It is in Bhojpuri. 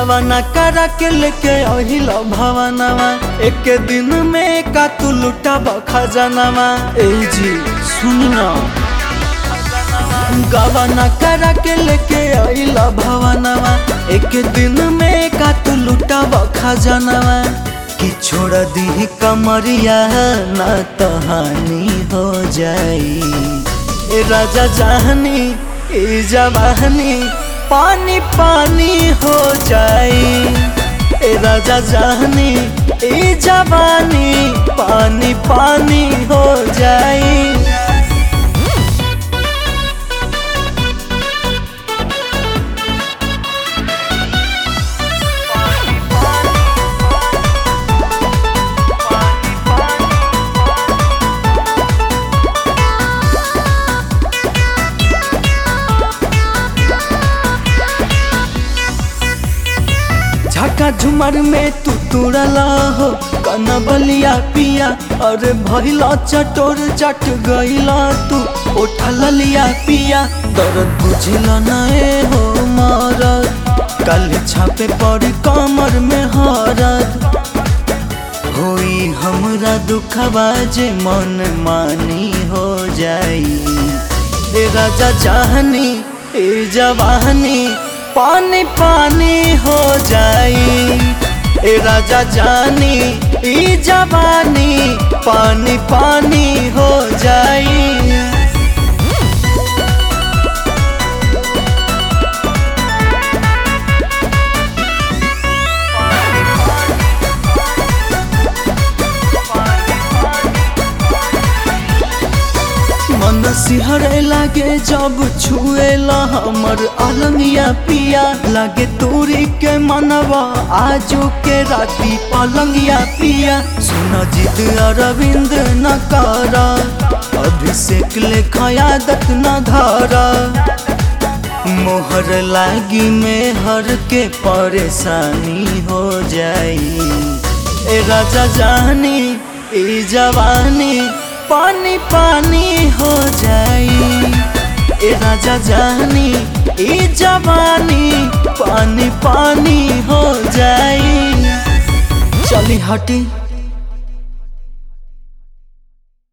गवाना करा के लेके अहिल भवनवा, एक दिन में का तू लुटाब खजानवा। ए जी सुनना, गवाना करा के लेके अहिल भवनवा, एक दिन में का तू लुटाब खजानवा। कि छोड़ दी कमरिया ना तहानी हो जाई, ए राजा जानी ए जवानी पानी पानी हो जाई। ए राजा जानी ए जवानी पानी पानी हो जाई। झाका झुमर में तू तुड़ला हो कनबलिया पिया, अरे भइला चटोर चट गइला तू उठल लिया पिया। दर्द बुझिला नए हो मरद, कल छापे पड़ी कमर में हरद। होई हमरा दुखवा जे मन मानी हो जाई। ए राजा जानी ए जवानी पानी पानी हो जाई। ए राजा जानी ई जवानी पानी पानी हो जाई। मन सिहरे लागे जब छुएला हमर अलंगिया पिया, लागे तोरी के मनवा आजो के राती पलंगिया पिया। सुना जिद अरविंद न करा, अभिषेक लेखा आदत न धरा। मोहर लागी में हर के परेशानी हो जाई। ए राजा जानी ए जवानी पानी पानी हो जाई। ए राजा जानी ए जवानी पानी पानी हो जाई। चली हटी।